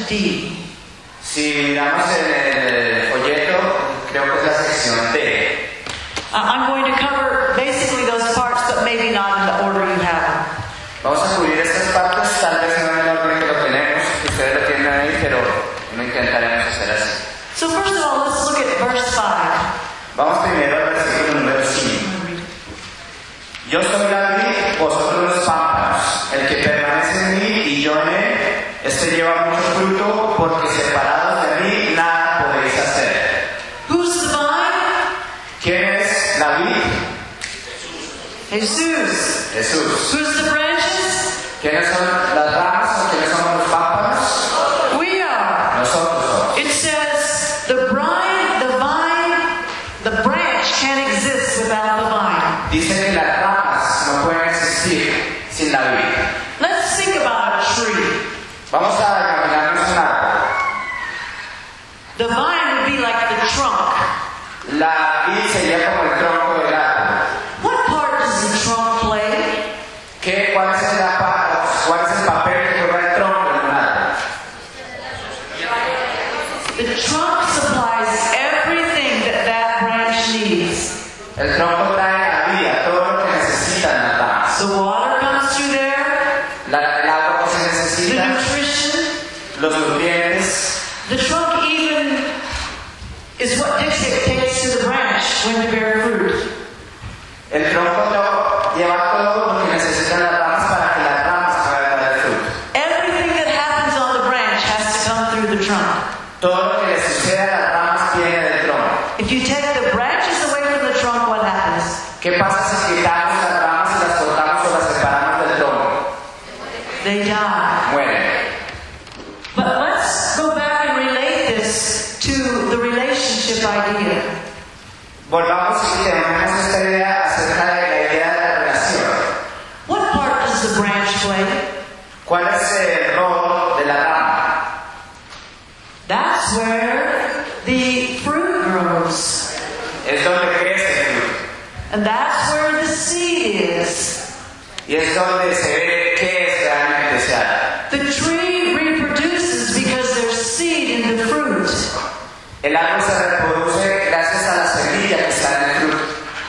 D. Si miramos en el folleto, creo que es la sección D. I'm going to cover basically those parts, but maybe not in the order you have them. Vamos a cubrir estas partes, tal vez no en el orden que lo tenemos, que ustedes lo tienen ahí, pero no intentaremos hacer así. So first of all, let's look at verse 5. Vamos primero al versículo número 5. Yo soy la vid, vosotros los pámpanos. El que permanece en mí y yo en él, este lleva mucho fruto, porque separados de mí nada podéis hacer. Who's the vine? ¿Quién es la vid? Jesus. Jesús. Who's the branches? ¿Quiénes son las ramas o quiénes son los pámpanos? We are. Nosotros somos. It says the branch can't exist without the vine. Dice que las ramas no pueden existir sin la vid. Let's think about a tree. Vamos a imaginarnos un árbol. The vine would be like the trunk. La vid sería como el tronco del árbol. What part does the trunk play? ¿Cuál es el papel que juega el tronco en un árbol? The trunk supplies everything that branch needs. El tronco trae la vida, todo lo que necesitan las ramas. The water comes through there, El agua que se the necesita, nutrition. los nutrientes. The trunk even is what dictates to the branch when to bear fruit. El tronco lleva todo lo que necesitan las ramas para que las ramas puedan dar el fruto. Everything that happens on the branch has to come through the trunk. Todo lo que le sucede a las ramas viene del tronco. If you take the branches away from the trunk, what happens? ¿Qué pasa si quitamos las ramas y las cortamos o las separamos del tronco? They die. Mueren. But let's go back and relate this to the relationship idea. Volvamos y tenemos esta idea acerca de la idea de la relación. What part does the branch play? ¿Cuál es el rol de la rama? That's where the fruit grows. Es donde crece el fruto. And that's where the seed is. Y es donde se ve qué es realmente se hace. The tree reproduces because there's seed in the fruit. El árbol se reproduce gracias a la semilla que está en el fruto.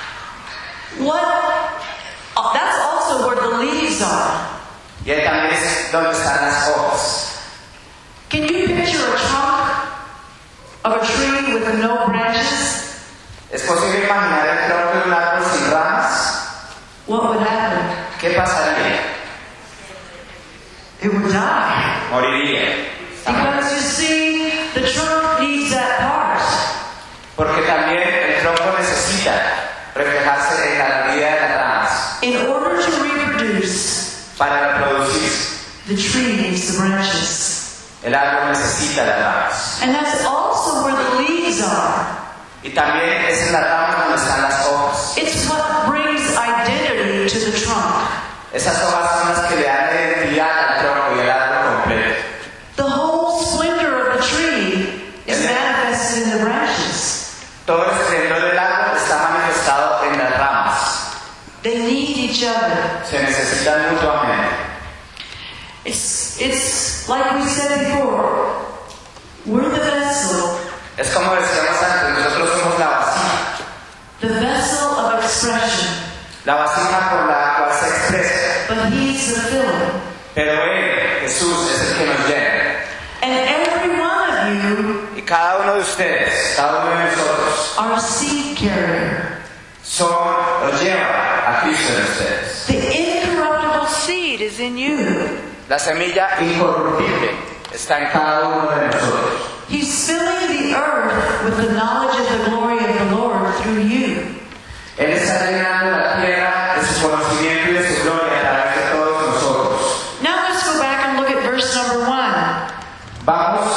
That's also where the leaves are. Y ahí también es donde están las hojas. Can you picture a trunk of a tree with no branches? ¿Es posible imaginar el tronco de un árbol sin ramas? What would happen? ¿Qué pasaría? It would die. Moriría. Because you see, the trunk needs that part. Porque también el tronco necesita reflejarse en la vida de las ramas In order to reproduce, para reproducirse. the tree needs the branches. El árbol necesita las ramas. And that's also where the leaves are. Y también es en las ramas donde están las hojas. It's what brings identity to the trunk. Esas hojas son las que le dan identidad al tronco y al árbol completo. The whole splendor of the tree is manifested in the branches. Todo el esplendor del árbol está manifestado en las ramas. They need each other. Se necesitan mutuamente. It's like we said before. We're the vessel. Es como decíamos antes, nosotros somos la vasija. The vessel of expression. La vasija por la cual se expresa. But He's the filler. Pero Él, Jesús, es el que nos llena. And every one of you Y cada uno de ustedes, cada uno de nosotros, are a seed carrier. los lleva a Cristo en ustedes. The incorruptible seed is in you. La semilla incorruptible está en cada uno de nosotros. He's filling the earth with the knowledge of the glory of the Lord through you. Él está llenando la tierra de su conocimiento y de su gloria a través de todos nosotros. Now let's go back and look at verse number 1. Vamos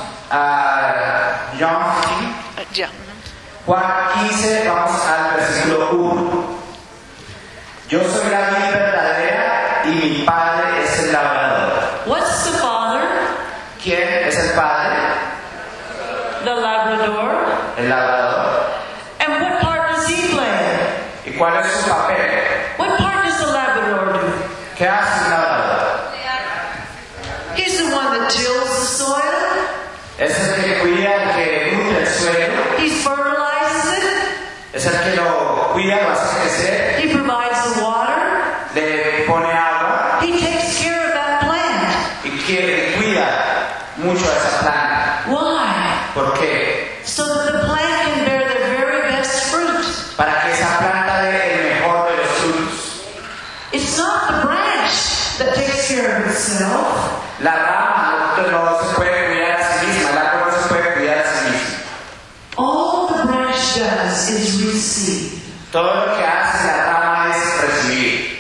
a John 15. Juan 15, vamos al versículo 1. Yo soy la vid verdadera y mi padre es el labrador. What's the father? ¿Quién es el padre? The labrador. El labrador. And what part does he play? ¿Y cuál es su papel? What part does the labrador do? ¿Qué hace un labrador? He's the one that tills the soil. Es el que lo cuida, lo hace crecer, He provides the water. le pone agua He takes care of that plant. y cuida mucho a esa planta. Why? ¿Por qué? So that the plant can bear the very best fruit. Para que esa planta dé el mejor de los frutos. It's not the branch that takes care of itself. La rama no se puede cuidar a sí misma, el árbol no se puede cuidar a sí mismo. All the branch does is receive. Todo lo que hace la rama es recibir.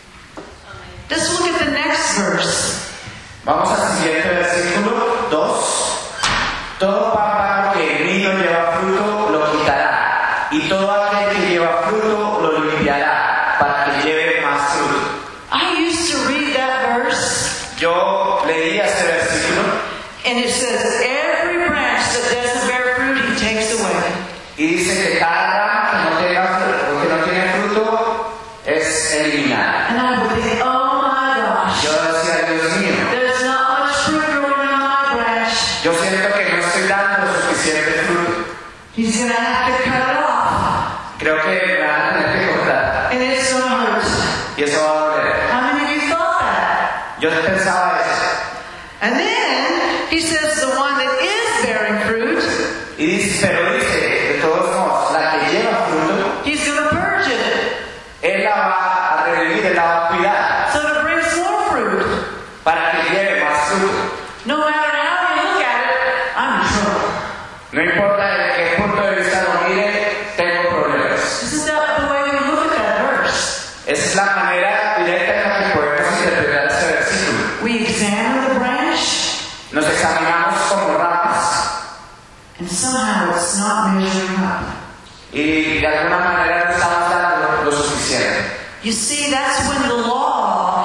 Let's look at the next verse. Vamos al siguiente versículo 2. Todo pámpano que en mí no lleva fruto lo quitará, y todo aquel que lleva fruto lo limpiará, para que lleve más fruto. I used to read that verse, Yo leía este versículo and it says, every branch that doesn't bear fruit, he takes away. y dice que cada rama que no tiene fruto es eliminada. And I would think, oh my gosh, Yo decía, Dios mío, there's not much fruit growing on my branch. yo siento que no estoy dando suficiente fruto. He's going to have to cut it off, Creo que me van a tener que cortar. and it's going to hurt. Y eso va a doler. How many of you thought that? Yo pensaba eso. And then he says the one that is bearing fruit, Y dice, pero dice, de todos modos, la que lleva fruto, he's going to purge it Él la va a revivir, Él la va a cuidar, so it brings more fruit. para que lleve más fruto. No matter how you look at it, I'm in trouble. No importa de qué punto de vista lo mire, tengo problemas. Isn't that the way we look at that verse? Esa es la manera directa en la que podemos interpretar este versículo. We examine the branch, Nos examinamos como ramas and somehow it's not measuring up. y de alguna manera no estamos dando lo suficiente. You see, that's when the law,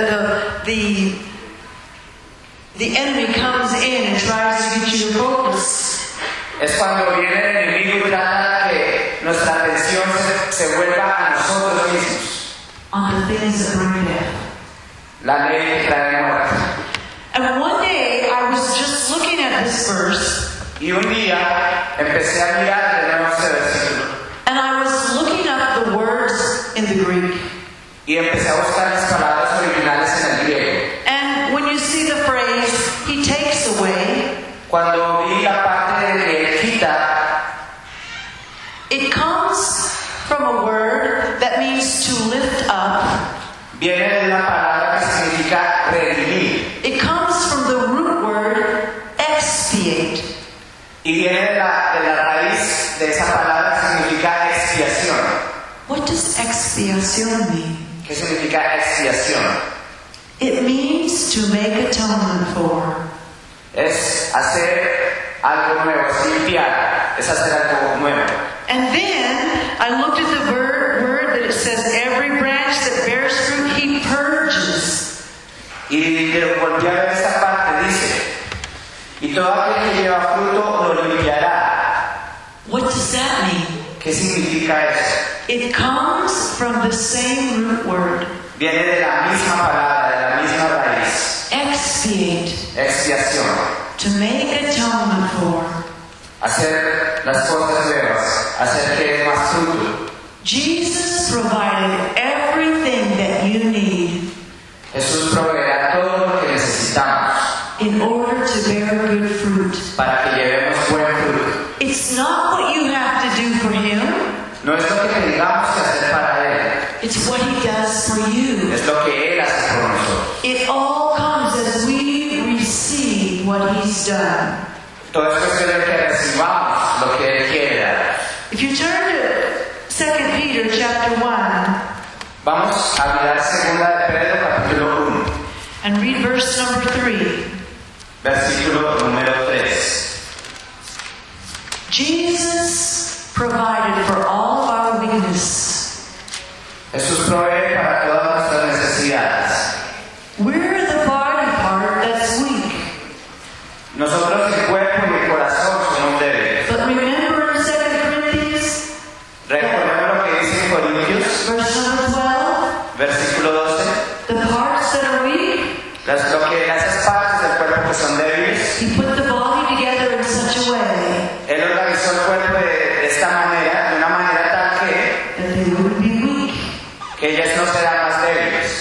the enemy comes in and tries to get you to focus. Es cuando viene el enemigo y trata que nuestra atención se vuelva a nosotros mismos. On the things that bring death. La ley que trae muerte. And one day I was just looking at this verse, Y un día empecé a mirar de nuevo este versículo and I was looking up the words in the Greek. y empecé a buscar las palabras originales en el griego. And when you see the phrase, he takes away, Cuando vi la parte de que él quita, it comes from a word that means to lift up. viene de una palabra que significa redimir It comes from the root word expiate. y viene de la raíz de esa palabra que significa expiación. What does expiación mean? ¿Qué significa expiación? It means to make atonement for. Es hacer algo nuevo, es limpiar, es hacer algo nuevo. And then I looked at the word that it says every branch that bears fruit he purges. Y volví a ver esta parte, dice, y todo aquel que lleva fruto lo limpiará. What does that mean? ¿Qué significa eso? It comes from the same root word, Viene de la misma palabra, de la misma raíz. expiate, Expiación. to make atonement for. Hacer las cosas nuevas, hacer que dé más fruto. Jesus provided everything that you need Jesús proveerá todo lo que necesitamos in order to bear good fruit. para que llevemos buen fruto. It's not what you have to do for him, No es lo que tengamos que hacer para Él, it's what he does for you. es lo que Él hace por nosotros. It all comes as we receive what he's done. Todo es cuestión de que recibamos lo que Él quiere dar. If you turn to 2 Peter chapter 1 Vamos a mirar 2 de Pedro capítulo 1, and read verse number 3. versículo número 3. Jesus provided for all of our weakness. Jesús provee para todas nuestras necesidades. We're the body part that's weak. Nosotros el cuerpo y el corazón somos débiles. But remember in 2 Corinthians, Recordemos lo que dice en Corintios, verse number 12, versículo 12. the parts that are weak, Esas partes del cuerpo que son débiles, he put the body together in such a way Él organizó el cuerpo de esta manera, de una manera tal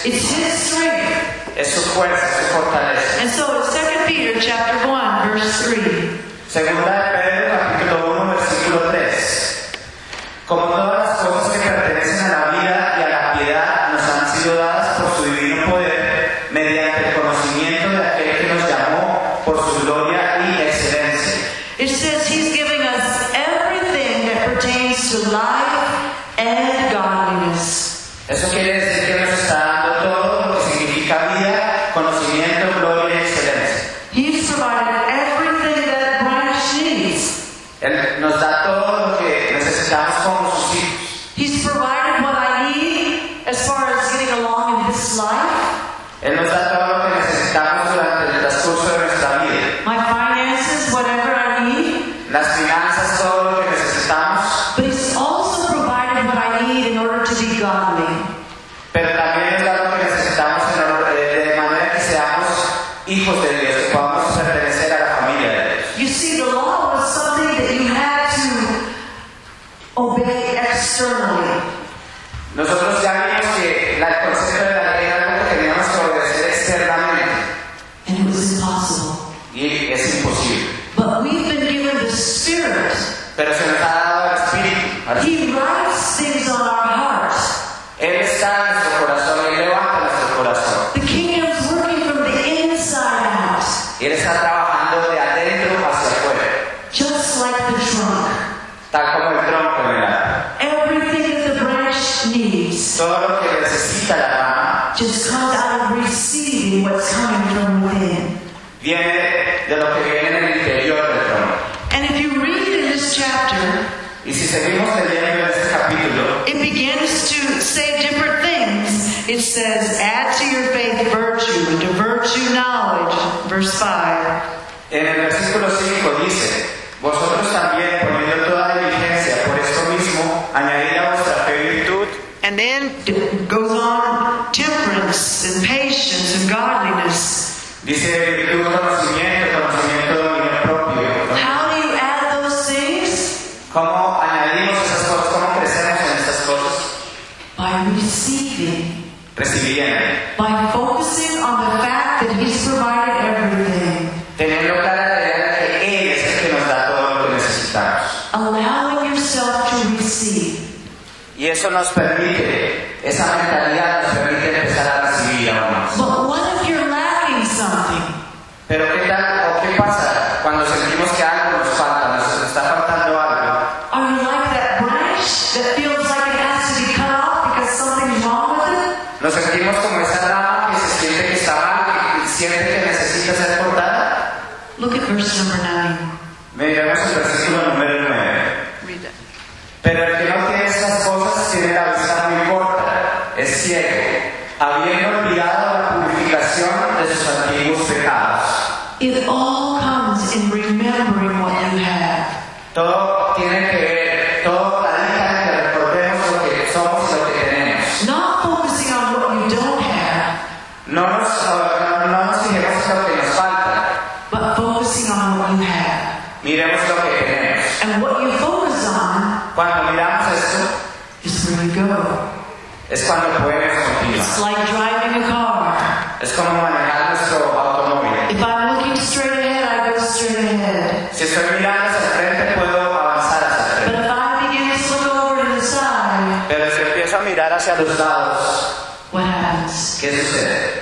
It's His strength. Es su fuerza, su fortaleza. And so in 2 Peter chapter 1, verse 3, Segunda de Pedro, capítulo 1, versículo 3. Como todas las cosas que pertenecen a la vida y a la piedad nos han sido dadas por su divino poder, mediante el conocimiento de aquel que nos llamó por su gloria y excelencia. it says He's giving us everything that pertains to life and godliness. Eso quiere decir que nos está dando todo lo que significa vida, conocimiento, gloria y excelencia. He's provided everything that branch needs. Él nos da todo lo que necesitamos como sus hijos. He's provided what I need as far as getting along in this life. Él nos da todo lo que necesitamos durante el transcurso de nuestra vida. My finances, whatever I need. Las finanzas, todo lo que necesitamos. But He's also provided what I need in order to be godly. Pero también nos da lo que necesitamos de manera que seamos hijos de Dios, que podamos pertenecer a la familia de Dios. You see, the law was something that you had to obey externally. Nosotros ya vimos que el concepto de la ley era algo que teníamos que obedecer externamente. And it was impossible. Y es imposible. But we've been given the Spirit. Pero se nos ha dado el Espíritu. He writes things on our hearts. Él está en nuestro corazón, Él levanta nuestro corazón. The kingdom's working from the inside out. Y Él está trabajando de adentro hacia afuera, Just like the trunk. tal como el tronco en el árbol. Everything that the branch needs Todo lo que necesita la rama just comes out of receiving what's coming from within. viene de lo que viene en el interior del tronco. And if you read in this chapter, Y si seguimos leyendo este capítulo, it begins to say different things. It says, add to your faith virtue, and to virtue knowledge. Verse 5. en el versículo 5 dice: vosotros también, poniendo toda diligencia por esto mismo, añadid a vuestra fe virtud, And then it goes on temperance and patience and godliness. dice virtud, conocimiento, dominio propio. How do you add those things? ¿Cómo añadimos esas cosas? ¿Cómo crecemos en estas cosas? By receiving. Recibiendo, By focusing on the fact that He's provided everything. teniendo clara la idea de que Él es el que nos da todo lo que necesitamos. Allowing yourself to receive. Y eso nos permite, esa mentalidad nos permite empezar a recibir aún más. But what if you're lacking something? Pero ¿qué tal o qué pasa cuando sentimos que algo nos falta, nos está faltando algo? Are you like that branch that feels like it has to be cut off because something's wrong with it? Nos sentimos como esa rama que se siente que está mal, que siente que necesita ser cortada. Look at verse number 9. Miremos el versículo número 9. Read that. Pero el que no tiene estas cosas tiene la vista muy corta, es ciego, habiendo olvidado la purificación de sus antiguos pecados. It all comes in remembering what you have. Todo tiene que ver, todo radica en que recordemos lo que somos y lo que tenemos. Not focusing on what you don't have, No nos fijemos en lo que nos falta, but focusing on what you have. miremos lo que tenemos. And what you focus on Cuando miramos esto, is where you go. es cuando podemos continuar. It's like driving a car. Es como manejar nuestro automóvil. If I'm looking straight ahead, I go straight ahead. Si estoy mirando hacia el frente, puedo avanzar hacia el But frente. if I begin to look over to the side, Pero si empiezo a mirar hacia los lados, what happens? ¿qué sucede?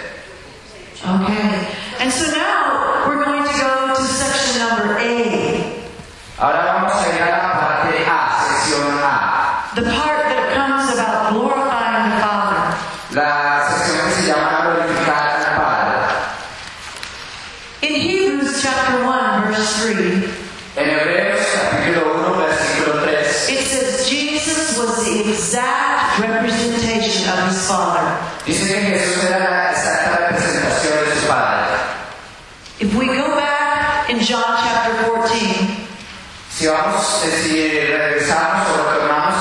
Okay. And so now we're going to go to section number A. Ahora vamos a ir a la parte A, sección A. The part that comes about glorifying the Father. La sección que se llama glorificar al Padre. In Hebrews chapter 1, verse 3, En Hebreos capítulo 1, versículo 3, it says Jesus was the exact representation of His Father. dice que Jesús era la exacta representación de su Padre. If we go back in John chapter 14, Si regresamos o retornamos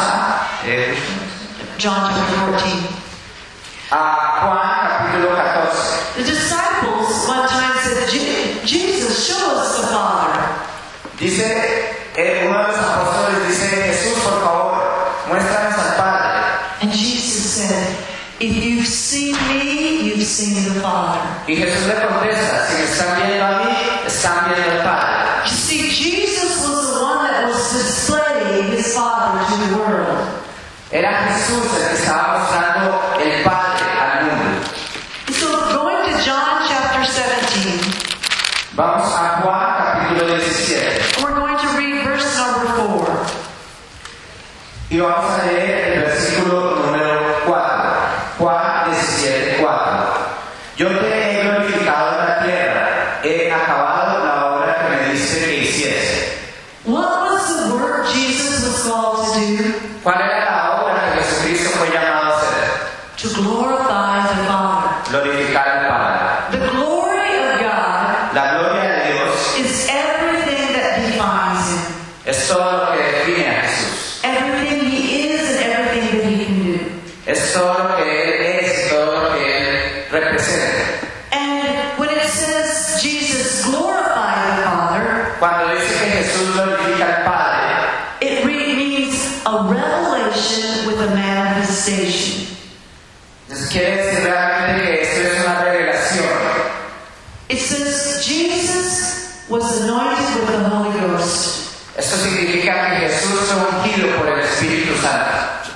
John chapter 14, a Juan capítulo 14, the disciples one time said, Jesus, show us the Father. dice, uno de los apóstoles dice: Jesús, por favor, muéstranos al Padre. And Jesus said, if you've seen me, you, seeing the Father. Y Jesús le contesta, si me están viendo a mí, están viendo al Padre. You see, Jesus was the one that was displaying his Father to the world. Era Jesús el que estaba mostrando el Padre al mundo. So going to John chapter 17, Vamos a Juan capítulo 17. we're going to read verse number 4. Y vamos a leer el versículo número 4. Juan 17, 4. Yo te he glorificado en la tierra, he acabado la obra que me diste que hiciese. What was the work Jesus was called to do? ¿Cuál era la obra que Jesucristo fue llamado a hacer? To glorify the Father. Glorificar al Padre. The glory of God La gloria de Dios is everything that defines him. es todo lo que define a Jesús. Everything he is and everything that he can do. Es todo lo que Él es, todo lo que Él representa. And when it says Jesus glorified the Father, Cuando dice que Jesús glorifica al Padre, it means a revelation with a manifestation. entonces quiere decir realmente que esto es una revelación. It says Jesus was anointed with the Holy Ghost. Esto significa que Jesús fue ungido por el Espíritu Santo.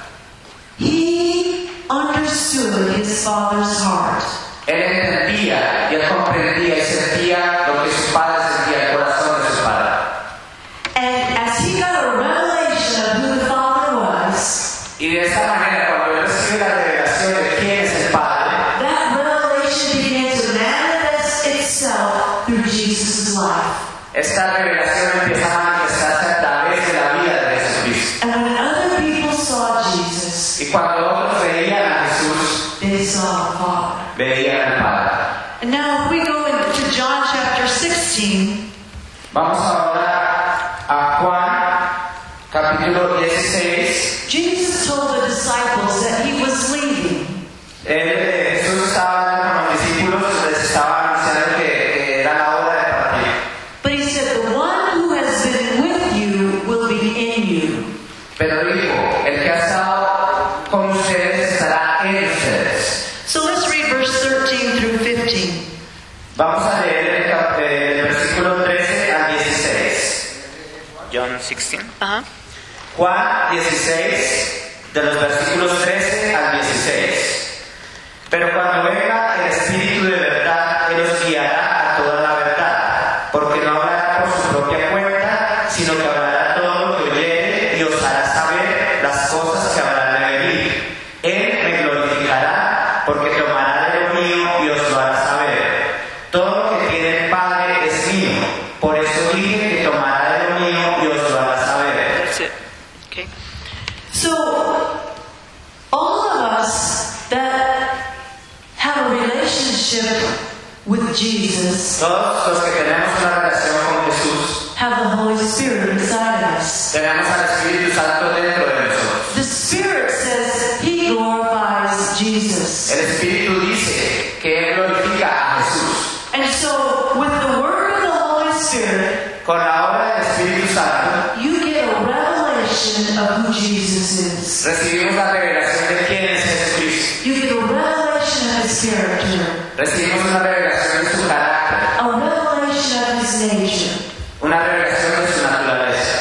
He understood his Father's heart. Él entendía y él comprendía y sentía lo que su Padre sentía, el corazón de su Padre. And as he got a revelation of who the Father was, Y de esta manera, cuando él recibe la revelación de quién es el Padre, that revelation began to manifest itself through Jesus' life. esta revelación empieza a manifestarse a través de la vida de Jesucristo. And when other people saw Jesus, Y cuando otros veían a Jesús, they saw the Father. veían al Padre. And now if we go into John chapter 16, Vamos ahora a Juan, capítulo 16. Jesus told the disciples that he was leaving. Jesús estaba con los discípulos, les estaba anunciando que era la hora de partir. But he said, the one who has been with you will be in you. Pero dijo, el que ha estado con ustedes estará en ustedes. So let's read verse 13 through 15. Vamos a leer el versículo 13 al 16. John 16. Juan 16, de los versículos 13 al 16. Pero cuando venga el Espíritu de verdad, Él os guiará a toda la verdad, porque no hablará por su propia cuenta, sino que hablará todo lo que oyere y os hará saber las cosas que habrán de venir. Él me glorificará, porque tomará de lo mío y os lo hará saber. Todo lo que tiene el Padre es mío, por eso dije que tomará de lo mío y os lo hará saber. That's it. Okay. So, all of us that have a relationship with Jesus Todos los que tenemos una relación con Jesús, have the Holy Spirit inside of us. tenemos al Espíritu Santo dentro de nosotros. The Spirit says he glorifies Jesus. El Espíritu dice que Él glorifica a Jesús. And so, with the word of the Holy Spirit, Con la obra del Espíritu Santo, you get a revelation of who Jesus is. recibimos la revelación de quién es Jesucristo. You get a revelation of his character, Recibimos una revelación de su carácter, a revelation of his nature. una revelación de su naturaleza.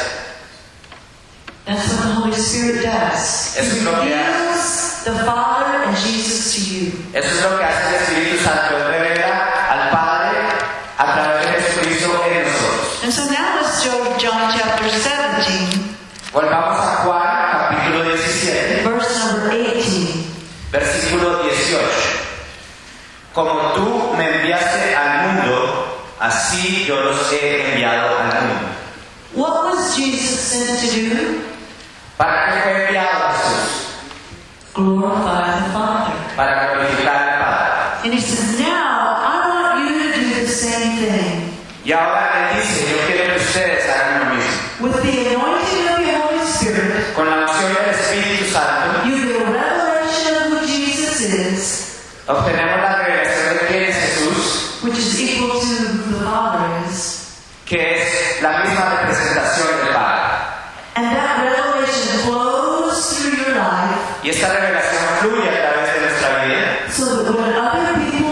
That's what the Holy Spirit does. Eso es lo que hace. Reveals the Father and Jesus to you. Eso es lo que hace el Espíritu Santo. Él revela al Padre a través de Jesucristo en nosotros. And so now let's go to John chapter 17, Volvamos a Juan, capítulo 17. verse number 18. Versículo 18. Como tú me enviaste al mundo, así yo los he enviado al mundo. What was Jesus sent to do? ¿Para qué fue enviado Jesús? Glorify the Father. Para glorificar al Padre. And he says, now I want you to do the same thing. Y ahora Él dice, yo quiero que ustedes hagan lo mismo. With the anointing of the Holy Spirit, Con la unción del Espíritu Santo, you get a revelation of who Jesus is, obtenemos la revelación de quién es Jesús, which is equal to who the Father is. que es la misma representación del Padre. And that revelation flows through your life Y esta revelación fluye a través de nuestra vida, so that when other people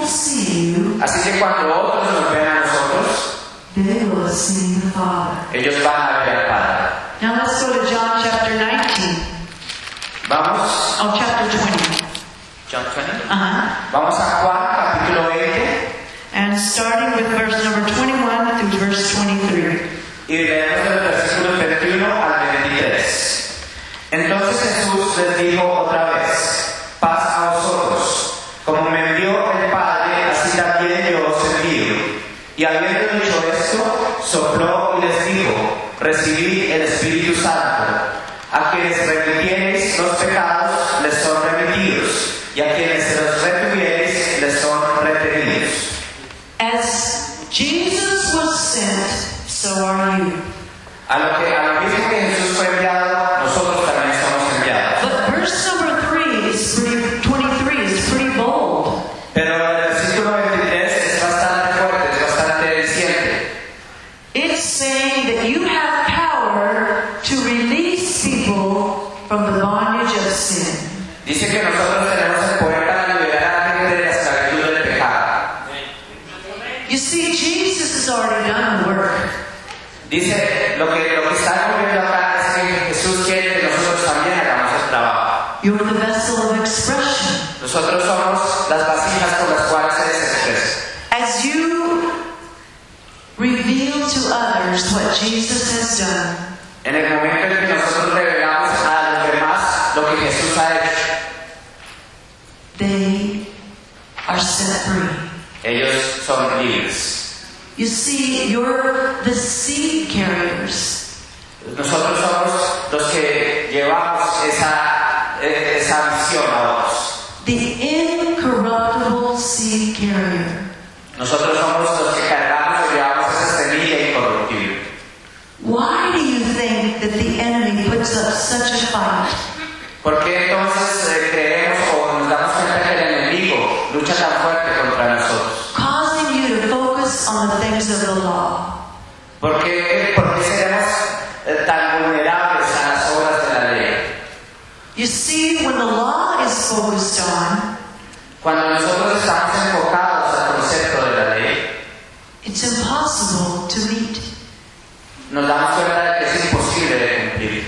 Así que cuando otros nos ven a nosotros, they will have seen the Father. ellos van a ver al Padre. Now let's go to John chapter 19. Vamos, Oh, chapter 20. John 20. Uh-huh. Vamos a Juan capítulo 20 And starting with verse number 21 through verse 23. y leemos del versículo 21 al 23. Entonces Jesús les dijo otra vez: paz a vosotros. Como me envió el Padre, así también yo os envío. Y habiendo dicho esto, sopló y les dijo: recibid el Espíritu Santo. A quienes remitiereis los pecados les son remitidos, y a quienes se los retuviereis les son retenidos. As Jesus was sent, so are you. A lo mismo que Jesús fue enviado, nosotros también somos enviados. But verse number 23 is pretty bold. Pero el versículo 23 es bastante fuerte, es bastante diciente. It's saying that you have power to release people from the bondage of sin. Dice que nosotros tenemos el poder para liberar a la gente de la esclavitud del pecado. You see, Jesus has already done the work. Dice, lo que está ocurriendo acá es que Jesús quiere que nosotros también hagamos el trabajo. You're the vessel of expression. Nosotros somos las vasijas por las cuales Él se expresa. As you reveal to others what Jesus has done, En el momento en que nosotros revelamos a los demás lo que Jesús ha hecho, they are set free. ellos son libres. You see, you're the seed carriers. Nosotros somos los que llevamos esa misión a otros. The incorruptible seed carrier. Nosotros somos los que cargamos y llevamos esa semilla incorruptible. Why do you think that the enemy puts up such a fight? ¿Por qué entonces creemos o nos damos cuenta que el enemigo lucha tan fuerte contra nosotros? Causing you to focus on the things of the law. ¿Por qué seremos tan vulnerables a las obras de la ley? You see, when the law is focused on, Cuando nosotros estamos enfocados al concepto de la ley, it's impossible to meet. nos damos cuenta de que es imposible de cumplir.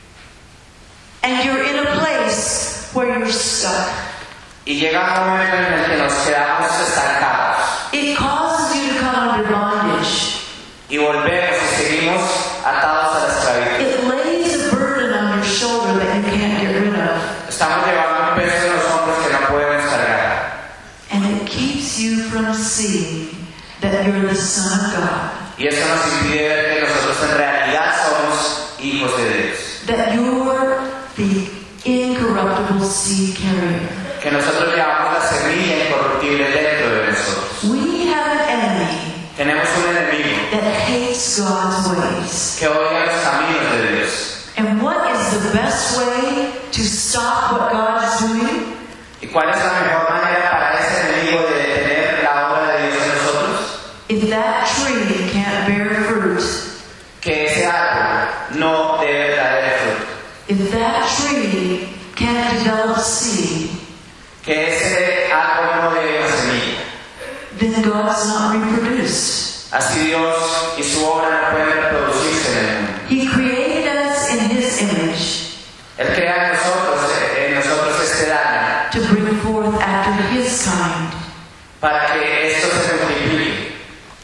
And you're in a place where you're stuck. Y llega un momento en el que nos quedamos estancados. It causes you to come under bondage. Y volvemos y seguimos atados a la esclavitud. It lays a burden on your shoulder that you can't get rid of. Estamos llevando un peso en los hombros que no podemos cargar. And it keeps you from seeing that you're the Son of God. Y eso nos impide ver que nosotros en realidad somos hijos de Dios. That you're the incorruptible seed carrier. Que nosotros llevamos la semilla incorruptible dentro de nosotros. We have an enemy Tenemos un enemigo that hates God's ways. que odia los caminos de Dios. And what is the best way to stop what God is doing? ¿Y cuál es la mejor manera para ese enemigo de detener la obra de Dios en nosotros? If that tree can't bear fruit, Que ese árbol no debe traer fruto. if that tree can't develop seed, Que ese árbol no debe una semilla. then God's not reproduced. Así Dios y su obra no pueden reproducirse en el mundo. He created us in His image Él crea en nosotros este daño to bring forth after His kind. para que esto se multiplique.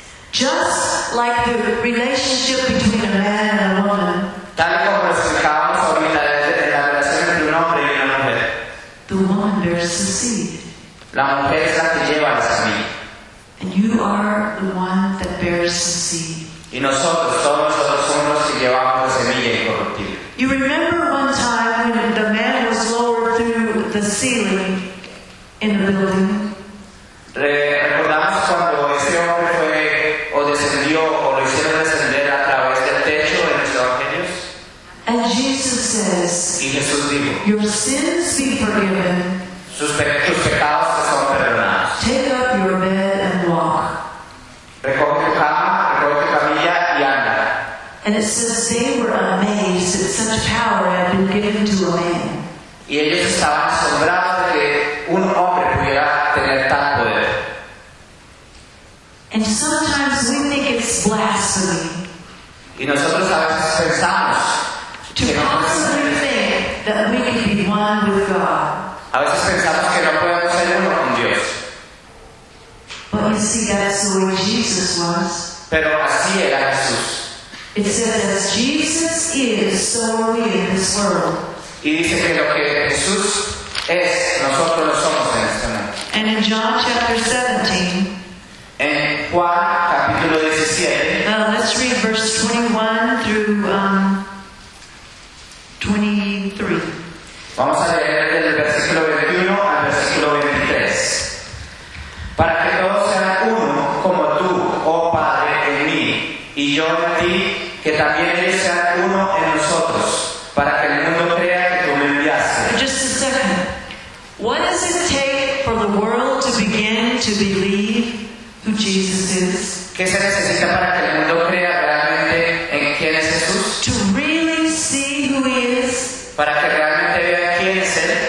Just like the relationship between a man and a woman, Tal y como lo explicábamos ahorita en la relación entre un hombre y una mujer. the woman bears the seed. La mujer es la que lleva la semilla. And you are the one that bears the seed. Y nosotros, todos nosotros somos los que llevamos la semilla incorruptible. You remember one time when the man was lowered through the ceiling in the building? Recordamos cuando ese hombre fue o descendió o lo hicieron descender a través del techo de los evangelios. And Jesus says, Y Jesús dijo, your sins be forgiven. tus pecados te son perdonados. Take up your bed and walk. Recoge tu cama, recoge tu camilla y anda. And it says they were amazed that such power had been given to a man. Y ellos estaban asombrados de que un hombre pudiera tener tal poder. And sometimes we think it's blasphemy Y nosotros a veces pensamos to que no possibly podemos, think that we can be one with God. a veces pensamos que no podemos ser uno con Dios. But you see, that's the way Jesus was. Pero así era Jesús. It says, as Jesus is, so are we in this world. Y dice que lo que Jesús es, nosotros lo somos en este mundo. And in John chapter 17, En Juan capítulo 17, let's read verse 21 through 23. vamos a leer del versículo 21 al versículo 23. Para que todos sean uno, como tú, oh Padre, en mí, y yo en ti, que también ellos sean uno en nosotros, para que el mundo crea que tú me enviaste. Just a second. What does it take for the world to begin to believe who Jesus is? ¿Qué se necesita para que el mundo crea realmente en quién es Jesús? To really see who He is, Para que realmente vean quién es Él,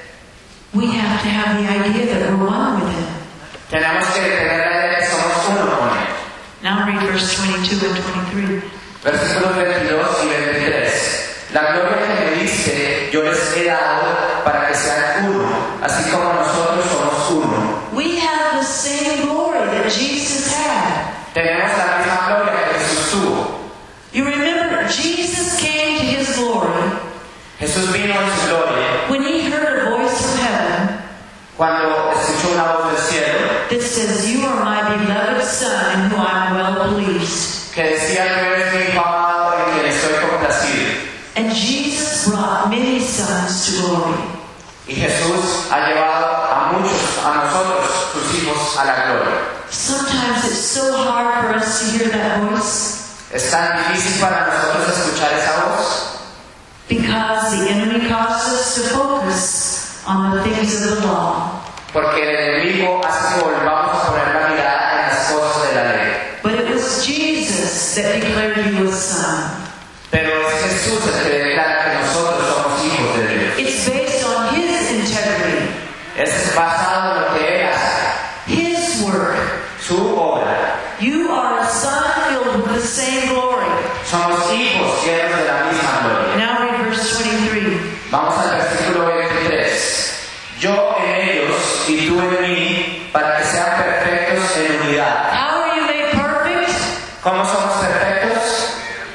we have to have the idea that we're one with Him. tenemos que tener la idea de que somos uno con Él. Now read verse 22 and 23. Versículos 22 y 23. La gloria que me diste, yo les he dado para que sean uno, así como nosotros somos uno. We have the same glory that Jesus had. Tenemos la misma gloria que Jesús tuvo. You remember, Jesus came to His glory Jesús vino en su gloria when He heard a voice from heaven cuando escuchó una voz del cielo that says, "You are my beloved Son, in whom I am well pleased." que decía: "Tú eres mi hijo amado en quien estoy complacido". And Jesus brought many sons to glory. Y Jesús ha llevado a muchos, a nosotros, sus hijos, a la gloria. Sometimes it's so hard for us to hear that voice Es tan difícil para nosotros escuchar esa voz because the enemy causes us to focus on the things of the law. porque el enemigo hace que volvamos a poner la mirada en las cosas de la ley. But it was Jesus that declared you a son. Pero es Jesús el que declara que nosotros somos hijos de Dios. It's based on His integrity, Es basado en lo que Él hace, His work. su obra. You are a son filled with the same glory. Somos hijos llenos de la misma gloria. Now read verse 23. Vamos al versículo 23. Yo en ellos y tú en mí, para que sean perfectos en unidad. How are you made perfect? ¿Cómo somos perfectos?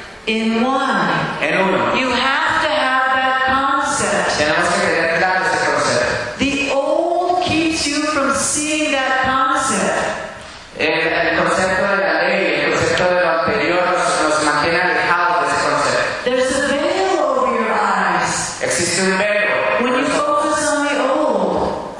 In one. En uno. You have to have that concept. Tenemos que tener claro ese concepto. The old keeps you from seeing that concept. El concepto de la ley, el concepto de lo anterior nos mantiene alejados de ese concepto. There's a veil over your eyes. Existe un velo. When you focus on the old,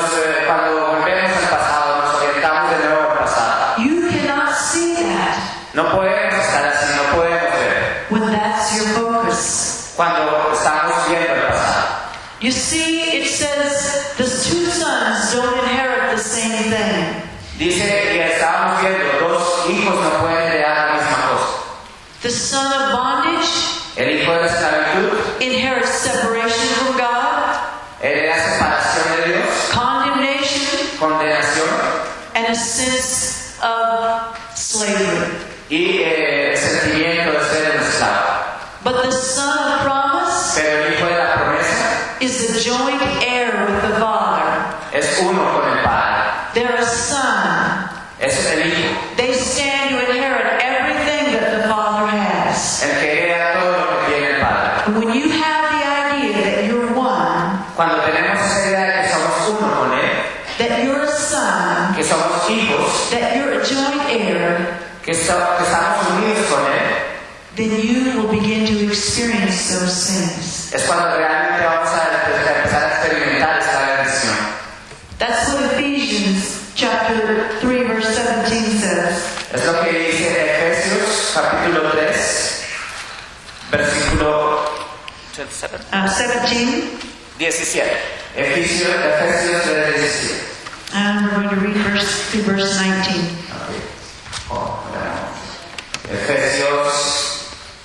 Cuando volvemos al pasado, nos orientamos de nuevo al pasado. you cannot see that No podemos estar así, no podemos ver. when that's your focus. Cuando estamos viendo el pasado. You see, it says the two sons don't inherit the same thing. Dice que estábamos viendo, dos hijos no pueden heredar la misma cosa. The son of bondage El hijo de la esclavitud inherits separation from God, hereda separación de Dios, condemnation, condenación and a sense of slavery. y el sentimiento de ser un esclavo. But the son of promise Pero el hijo de la promesa is a joint heir with the Father. es uno con el Padre. They're a son. Es el hijo, They stand to inherit everything that the Father has. el que hereda todo lo que tiene el Padre. When you have the idea that you're one, Cuando tenemos esa idea de que somos uno con Él, that you're a son, que somos hijos, that you're a joint heir, que estamos unidos con Él, then you will begin to experience those things. es cuando realmente vamos a empezar a experimentar esta bendición. That's what Ephesians chapter 3 verse 17 says. Es lo que dice Efesios capítulo 3, versículo 17. 17. Efesios 3, 17. And we're going to read verse 19. Efesios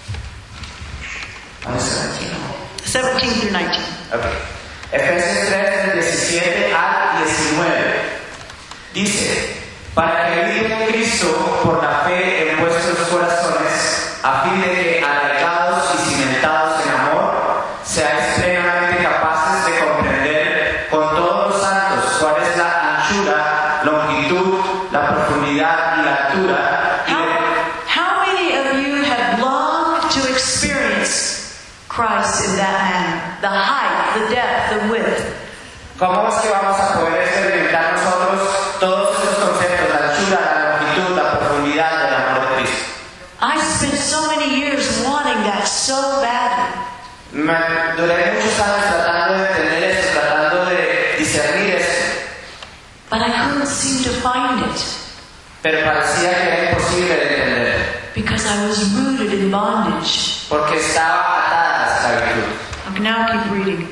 17 through 19. Okay. Efesios 3, del 17 al 19. Dice: para que viven Cristo por la fe en vuestros corazones, a fin de que, arraigados y cimentados en amor, seáis plenamente capaces de comprender con todos los santos cuál es la anchura, longitud, la profundidad y la altura. How many of you have longed to experience Christ in that manner? The height, the depth, the width. ¿Cómo es que vamos a poder experimentar nosotros todos esos conceptos, la anchura, la longitud, la profundidad del amor de Cristo? I spent so many years wanting that so badly. Duré muchos años tratando de entender esto, tratando de discernir esto, But I couldn't seem to find it pero parecía que era imposible de entender, because I was rooted in bondage. porque estaba atada a la esclavitud. Okay, now keep reading.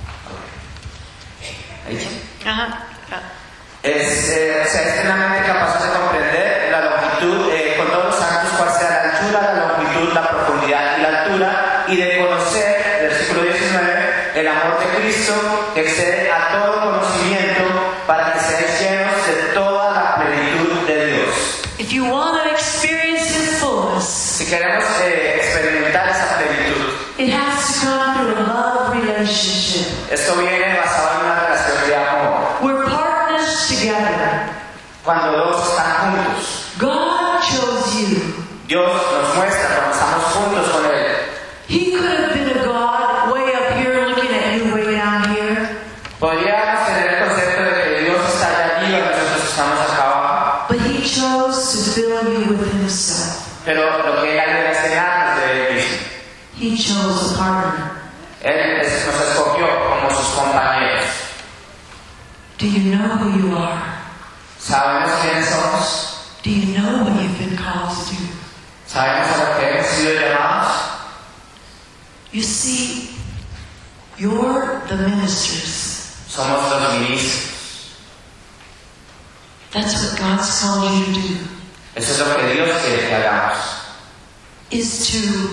Seáis plenamente capaces de comprender la longitud, con todos los santos, cuál sea la anchura, la longitud, la profundidad y la altura, y de conocer, versículo 19, el amor de Cristo que excede a todo conocimiento, para que seáis llenos de toda la plenitud de Dios. If you want to experience His fullness, Si queremos experimentar esa plenitud, it has to come through a love relationship. esto viene basado en una relación de amor. We're partners together. Cuando dos están juntos, God chose you. Dios nos muestra cuando estamos juntos con Él. He could have been a God way up here looking at you way down here. Podríamos tener el concepto de que Dios está allá arriba y nosotros estamos acá abajo, But He chose to fill you with Himself. pero lo que Él hace es llenarnos de Él mismo. He chose a partner. Él nos escogió como sus compañeros. Do you know who you are? ¿Sabemos quiénes somos? Do you know what you've been called to do? ¿Sabemos a lo que hemos sido llamados? You see, you're the ministers. Somos los ministros. That's what God's called you to do. Eso es lo que Dios quiere que hagamos. Is to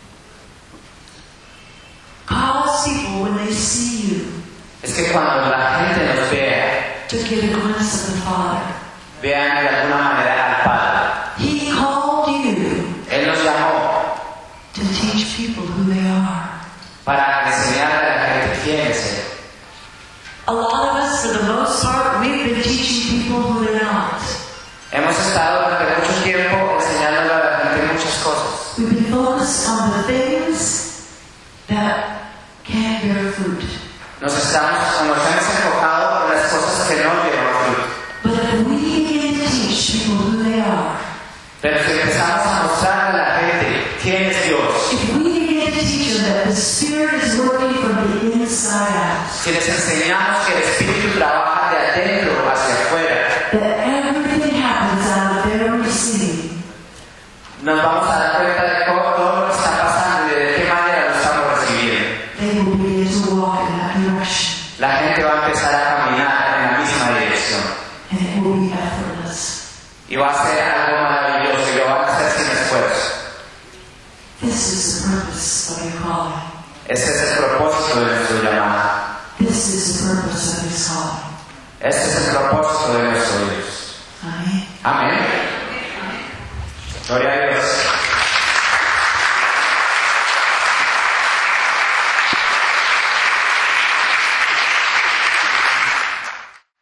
cause people when they see you Es que cuando la gente nos vea, to get a glimpse of the Father. vean de alguna manera al Padre. He called you Él nos llamó to teach people who they are. para enseñarle a la gente quién es Él. A lot of us, for the most part, we've been teaching people who they're not. Hemos estado durante mucho tiempo enseñándole a la gente muchas cosas. We've been focused on the things that can't bear fruit. Nos hemos enfocado en las cosas que no llevan fruto. But if we begin to teach people who they are, Pero si empezamos a mostrarle a la gente quién es Dios, if we begin to teach them that the Spirit is working from the inside out, si les enseñamos que el Espíritu trabaja de adentro hacia afuera, that everything happens out of their receiving, nos vamos a dar cuenta de todo lo que está pasando y de qué manera lo estamos recibiendo. they will begin to walk in that direction. La gente va a empezar a caminar en la misma dirección. And it will be effortless. Y va a ser algo maravilloso y lo van a hacer sin esfuerzo. This is the purpose of your calling. Ese es el propósito de nuestro llamado. This is the purpose of His calling. Este es el propósito de nuestro Dios. Amén. Amén. Gloria a Dios.